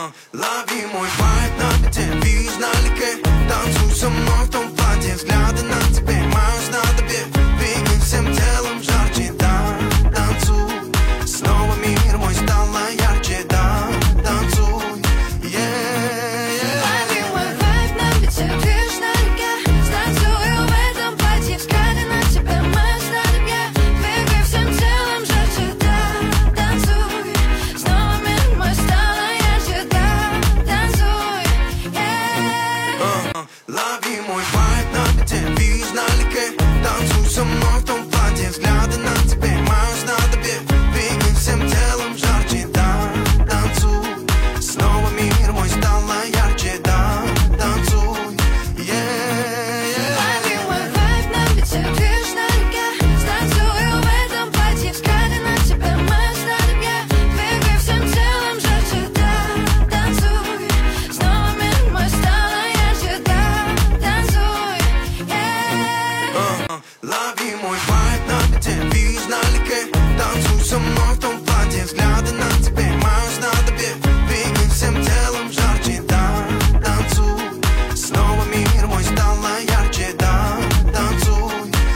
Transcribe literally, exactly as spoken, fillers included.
Лови мой вайб на бите, видишь налегке. Танцуй со мной в том платье, взгляды на тебе, маешь надо бег.